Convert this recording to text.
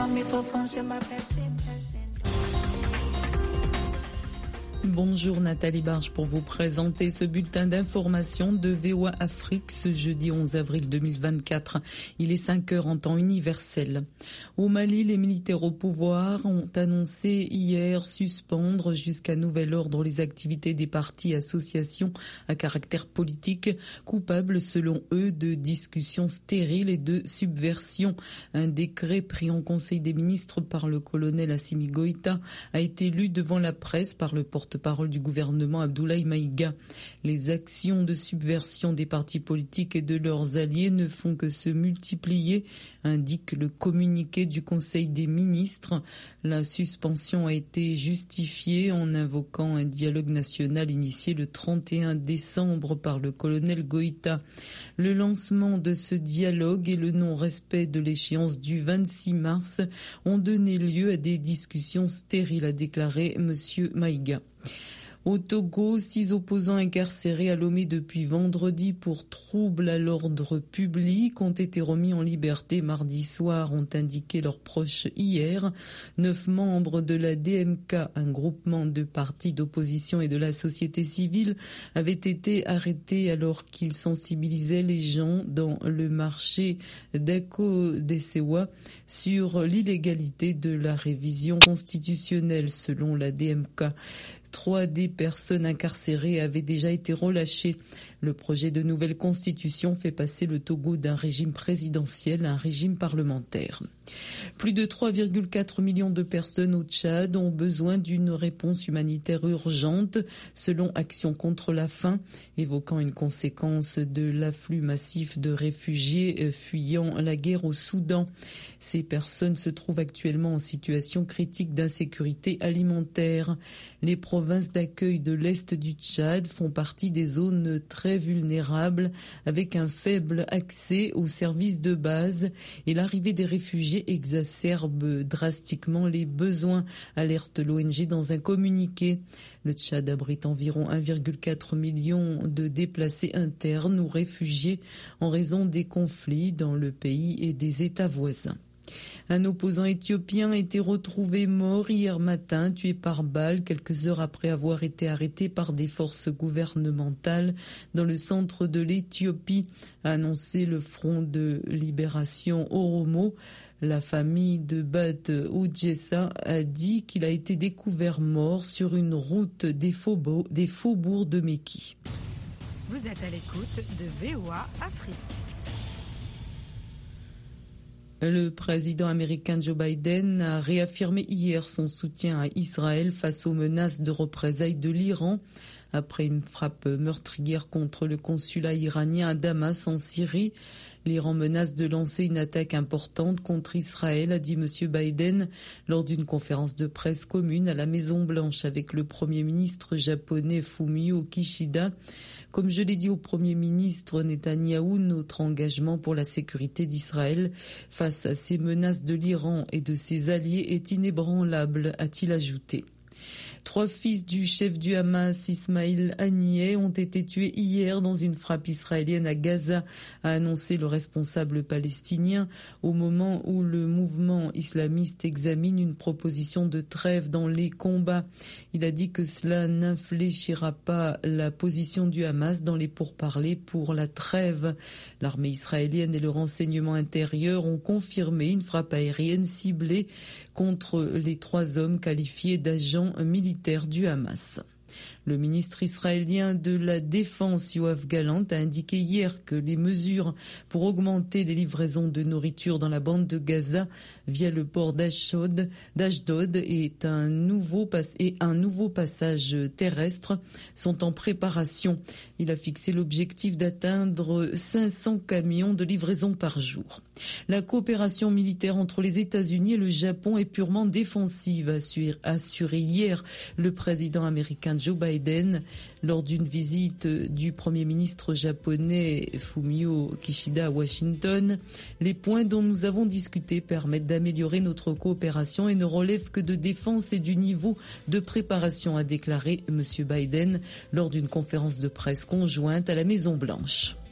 Bonjour Nathalie Barge pour vous présenter ce bulletin d'information de VOA Afrique ce jeudi 11 avril 2024. Il est 5 heures en temps universel. Au Mali, les militaires au pouvoir ont annoncé hier suspendre jusqu'à nouvel ordre les activités des partis et associations à caractère politique, coupables selon eux de discussions stériles et de subversion. Un décret pris en Conseil des ministres par le colonel Assimi Goïta a été lu devant la presse par le porte-parole du gouvernement Abdoulaye Maïga. Les actions de subversion des partis politiques et de leurs alliés ne font que se multiplier, indique le communiqué du Conseil des ministres. La suspension a été justifiée en invoquant un dialogue national initié le 31 décembre par le colonel Goïta. Le lancement de ce dialogue et le non-respect de l'échéance du 26 mars ont donné lieu à des discussions stériles, a déclaré M. Maïga. Au Togo, 6 opposants incarcérés à Lomé depuis vendredi pour troubles à l'ordre public ont été remis en liberté mardi soir, ont indiqué leurs proches hier. 9 membres de la DMK, un groupement de partis d'opposition et de la société civile, avaient été arrêtés alors qu'ils sensibilisaient les gens dans le marché d'Ako-Desewa sur l'illégalité de la révision constitutionnelle selon la DMK. 3 des personnes incarcérées avaient déjà été relâchées. Le projet de nouvelle constitution fait passer le Togo d'un régime présidentiel à un régime parlementaire. Plus de 3,4 millions de personnes au Tchad ont besoin d'une réponse humanitaire urgente, selon Action contre la faim, évoquant une conséquence de l'afflux massif de réfugiés fuyant la guerre au Soudan. Ces personnes se trouvent actuellement en situation critique d'insécurité alimentaire. Les provinces d'accueil de l'Est du Tchad font partie des zones très vulnérables, avec un faible accès aux services de base, et l'arrivée des réfugiés exacerbe drastiquement les besoins, alerte l'ONG dans un communiqué. Le Tchad abrite environ 1,4 million de déplacés internes ou réfugiés en raison des conflits dans le pays et des États voisins. Un opposant éthiopien a été retrouvé mort hier matin, tué par balle quelques heures après avoir été arrêté par des forces gouvernementales dans le centre de l'Éthiopie, a annoncé le Front de Libération Oromo. La famille de Bat Oudjessa a dit qu'il a été découvert mort sur une route des faubourgs de Mekki. Vous êtes à l'écoute de VOA Afrique. Le président américain Joe Biden a réaffirmé hier son soutien à Israël face aux menaces de représailles de l'Iran. Après une frappe meurtrière contre le consulat iranien à Damas en Syrie, l'Iran menace de lancer une attaque importante contre Israël, a dit M. Biden lors d'une conférence de presse commune à la Maison-Blanche avec le Premier ministre japonais Fumio Kishida. Comme je l'ai dit au Premier ministre Netanyahou, notre engagement pour la sécurité d'Israël face à ces menaces de l'Iran et de ses alliés est inébranlable, a-t-il ajouté. 3 fils du chef du Hamas, Ismail Haniyeh, ont été tués hier dans une frappe israélienne à Gaza, a annoncé le responsable palestinien au moment où le mouvement islamiste examine une proposition de trêve dans les combats. Il a dit que cela n'infléchira pas la position du Hamas dans les pourparlers pour la trêve. L'armée israélienne et le renseignement intérieur ont confirmé une frappe aérienne ciblée contre les 3 hommes qualifiés d'agents militaires du Hamas. Le ministre israélien de la Défense, Yoav Gallant, a indiqué hier que les mesures pour augmenter les livraisons de nourriture dans la bande de Gaza via le port d'Ashdod et un nouveau passage terrestre sont en préparation. Il a fixé l'objectif d'atteindre 500 camions de livraison par jour. La coopération militaire entre les États-Unis et le Japon est purement défensive, a assuré hier le président américain Joe Biden lors d'une visite du Premier ministre japonais Fumio Kishida à Washington. Les points dont nous avons discuté permettent d'améliorer notre coopération et ne relèvent que de défense et du niveau de préparation, a déclaré M. Biden lors d'une conférence de presse conjointe à la Maison-Blanche.